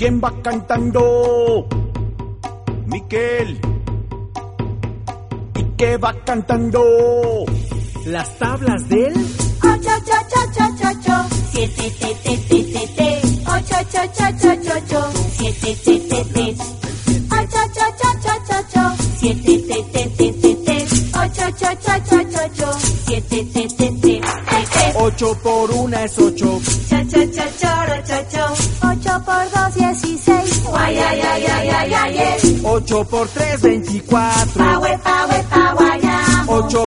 ¿Quién va cantando? Miquel. ¿Y qué va cantando? Las tablas del 8, 7, 8, 7, 7, 8 por 1 es 8. 8 por 2, 16. 8 por 3, 24. 8